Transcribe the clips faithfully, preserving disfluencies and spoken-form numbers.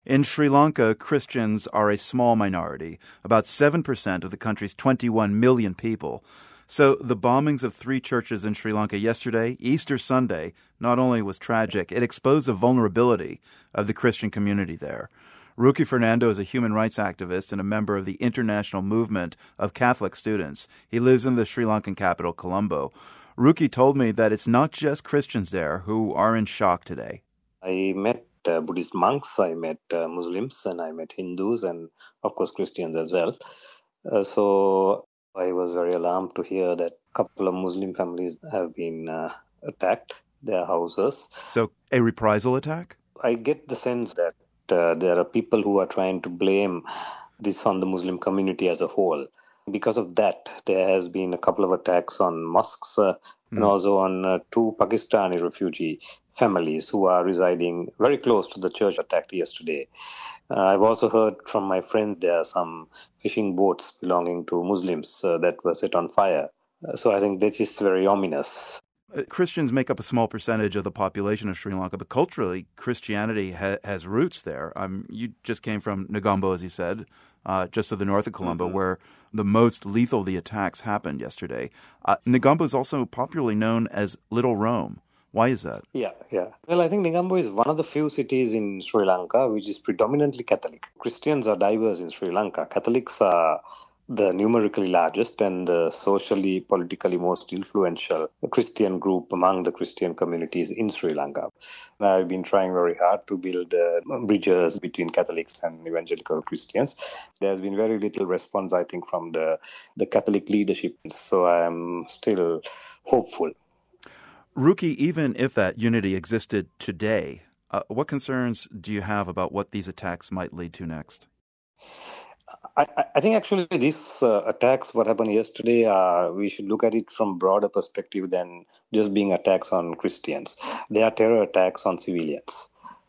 In Sri Lanka, Christians are a small minority, about seven percent of the country's twenty-one million people. So the bombings of three churches in Sri Lanka yesterday, Easter Sunday, not only was tragic, it exposed the vulnerability of the Christian community there. Ruki Fernando is a human rights activist and a member of the International Movement of Catholic Students. He lives in the Sri Lankan capital, Colombo. Ruki told me that it's not just Christians there who are in shock today. I met uh, Buddhist monks, I met uh, Muslims, and I met Hindus, and of course Christians as well. Uh, so I was very alarmed to hear that a couple of Muslim families have been uh, attacked, their houses. So a reprisal attack? I get the sense that uh, there are people who are trying to blame this on the Muslim community as a whole. Because of that, there has been a couple of attacks on mosques uh, mm. and also on uh, two Pakistani refugee families who are residing very close to the church attacked yesterday. Uh, I've also heard from my friend there are some fishing boats belonging to Muslims uh, that were set on fire. Uh, so I think this is very ominous. Uh, Christians make up a small percentage of the population of Sri Lanka, but culturally, Christianity ha- has roots there. Um, you just came from Negombo, as you said, uh, just to the north of Colombo, mm-hmm. where the most lethal of the attacks happened yesterday. Uh, Negombo is also popularly known as Little Rome. Why is that? Yeah, yeah. Well, I think Negombo is one of the few cities in Sri Lanka which is predominantly Catholic. Christians are diverse in Sri Lanka. Catholics are the numerically largest and the socially, politically most influential Christian group among the Christian communities in Sri Lanka. I've been trying very hard to build uh, bridges between Catholics and evangelical Christians. There's been very little response, I think, from the, the Catholic leadership. So I am still hopeful. Ruki, even if that unity existed today, uh, what concerns do you have about what these attacks might lead to next? I, I think actually these uh, attacks, what happened yesterday, uh, we should look at it from broader perspective than just being attacks on Christians. They are terror attacks on civilians.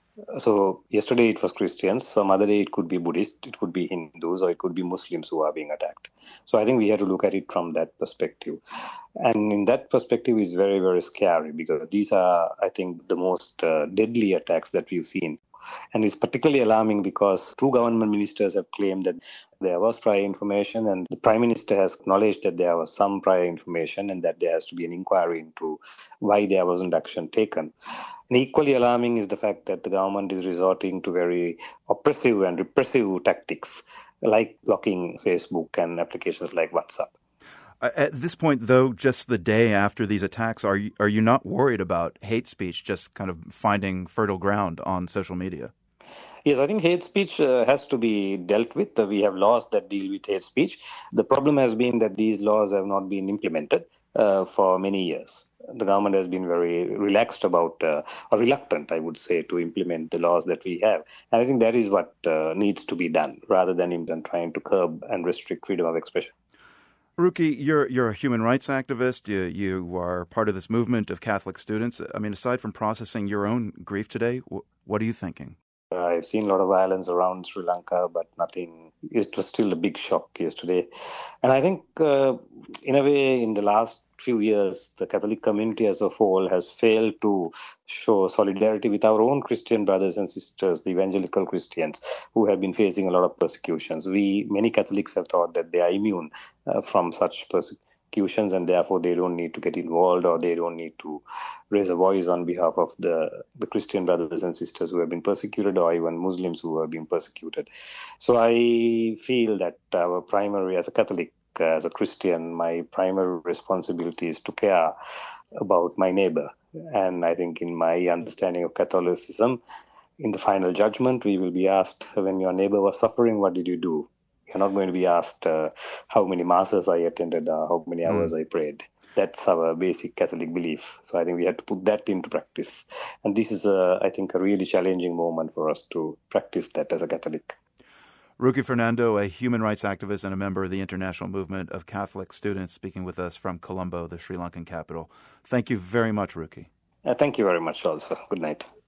So yesterday it was Christians, some other day it could be Buddhist, it could be Hindus, or it could be Muslims who are being attacked. So I think we have to look at it from that perspective. And in that perspective, it's very, very scary because these are, I think, the most uh, deadly attacks that we've seen. And it's particularly alarming because two government ministers have claimed that there was prior information, and the Prime Minister has acknowledged that there was some prior information and that there has to be an inquiry into why there wasn't action taken. And equally alarming is the fact that the government is resorting to very oppressive and repressive tactics like blocking Facebook and applications like WhatsApp. At this point, though, just the day after these attacks, are you, are you not worried about hate speech just kind of finding fertile ground on social media? Yes, I think hate speech uh, has to be dealt with. Uh, we have laws that deal with hate speech. The problem has been that these laws have not been implemented uh, for many years. The government has been very relaxed about, uh, or reluctant, I would say, to implement the laws that we have. And I think that is what uh, needs to be done, rather than even trying to curb and restrict freedom of expression. Ruki, you're you're a human rights activist. You you are part of this movement of Catholic students. I mean, aside from processing your own grief today, what are you thinking? Uh, I've seen a lot of violence around Sri Lanka, but nothing. It was still a big shock yesterday. And I think, uh, in a way, in the last few years, the Catholic community as a whole has failed to show solidarity with our own Christian brothers and sisters, the evangelical Christians, who have been facing a lot of persecutions. We, many Catholics have thought that they are immune uh, from such persecutions, and therefore they don't need to get involved, or they don't need to raise a voice on behalf of the, the Christian brothers and sisters who have been persecuted, or even Muslims who have been persecuted. So I feel that our primary, as a Catholic, as a Christian, my primary responsibility is to care about my neighbor. And I think in my understanding of Catholicism, in the final judgment, we will be asked, when your neighbor was suffering, what did you do? You're not going to be asked uh, how many masses I attended, or how many hours mm. I prayed. That's our basic Catholic belief. So I think we have to put that into practice. And this is, a, I think, a really challenging moment for us to practice that as a Catholic. Ruki Fernando, a human rights activist and a member of the International Movement of Catholic Students, speaking with us from Colombo, the Sri Lankan capital. Thank you very much, Ruki. Uh, thank you very much also. Good night.